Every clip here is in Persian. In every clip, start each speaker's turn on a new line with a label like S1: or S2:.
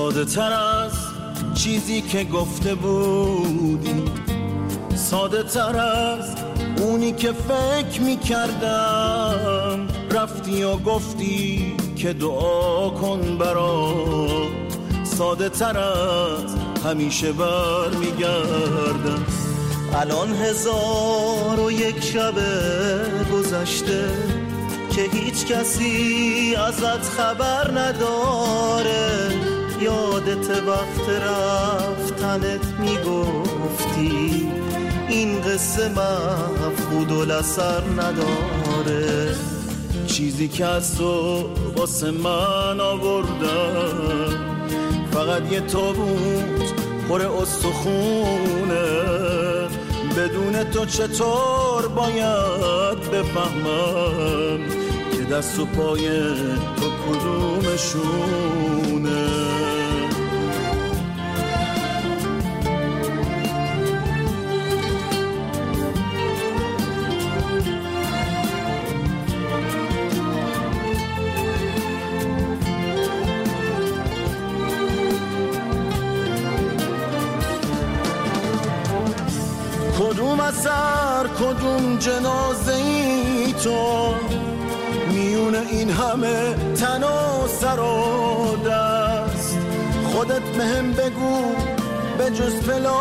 S1: ساده تر از چیزی که گفته بودی، ساده تر از اونی که فکر میکردم. رفتی و گفتی که دعا کن برام، ساده تر از همیشه بر میگردم.
S2: الان 1001 شب گذشته که هیچ کسی ازت خبر نداره. یادت وقت رفتنت میگفتی این قصه مفقود الاثر نداره.
S1: چیزی که از تو واسه من آوردم فقط یه تابوت پر استخونه. بدون تو چطور باید بفهمم که دست و پای تو کدومشونه؟ کدوم اثر کدوم جنازه ای تو، میون این همه تن و سر و دست. خودت بهم بگو به جز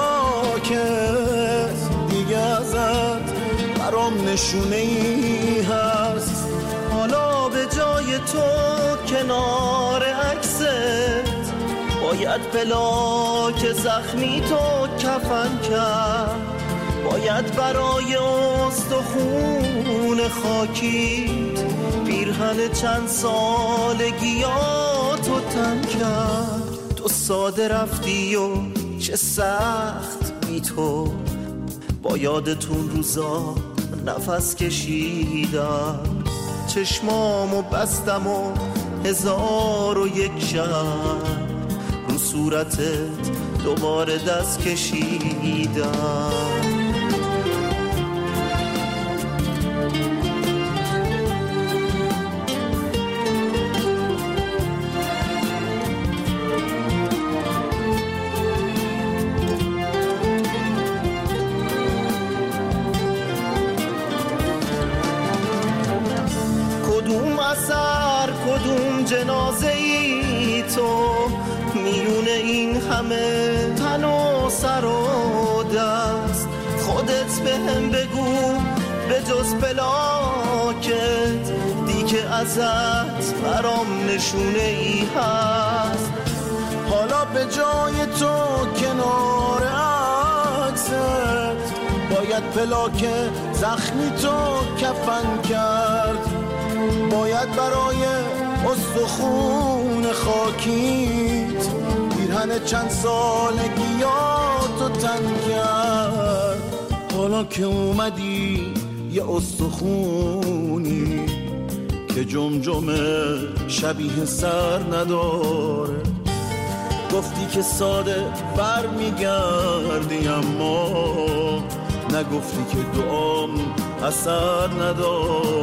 S1: فلاکت دیگه ازت برام نشونه ای هست.
S2: حالا به جای تو کنار عکست باید فلاک زخمی تو کفن کرد. باید برای استخون خاکیت پیرهن چند سالگیاتو تن کرد. تو ساده رفتی و چه سخت بی تو، با یادتون روزا نفس کشیدم. چشمامو بستم و 1001 شب رو صورتت دوباره دست کشیدم. کدوم اثر کدوم جنازه ای تو، میون این همه تن و سر و دست. خودت بهم بگو به جز پلاکت دیگه ازت برام نشونه ای هست.
S1: حالا به جای تو کنار عکست باید پلاک زخمی تو کفن کرد. باید برای استخون خاکیت پیرهن چند سالگیاتو تن کرد. حالا که اومدی یه استخونی که جمجمه شبیه سر نداره. گفتی که ساده بر میگردی اما نگفتی که دعام اثر نداره.